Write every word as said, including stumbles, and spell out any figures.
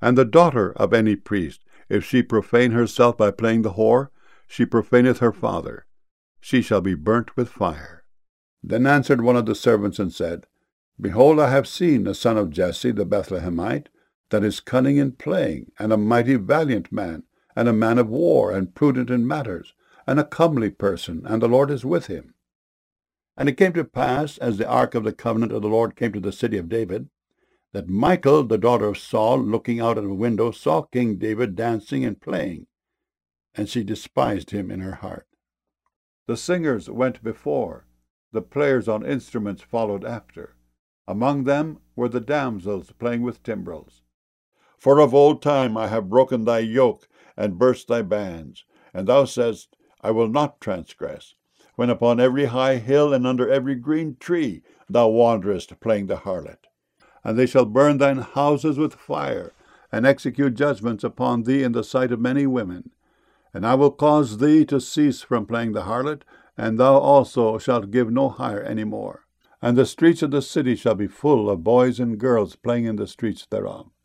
And the daughter of any priest, if she profane herself by playing the whore, she profaneth her father. She shall be burnt with fire. Then answered one of the servants and said, Behold, I have seen a son of Jesse the Bethlehemite, that is cunning in playing, and a mighty valiant man, and a man of war, and prudent in matters, and a comely person, and the Lord is with him. And it came to pass, as the ark of the covenant of the Lord came to the city of David, that Michal, the daughter of Saul, looking out of a window, saw King David dancing and playing, and she despised him in her heart. The singers went before, the players on instruments followed after. Among them were the damsels playing with timbrels. For of old time I have broken thy yoke, and burst thy bands, and thou saidst, I will not transgress, when upon every high hill and under every green tree thou wanderest playing the harlot. And they shall burn thine houses with fire, and execute judgments upon thee in the sight of many women. And I will cause thee to cease from playing the harlot, and thou also shalt give no hire any more. And the streets of the city shall be full of boys and girls playing in the streets thereof.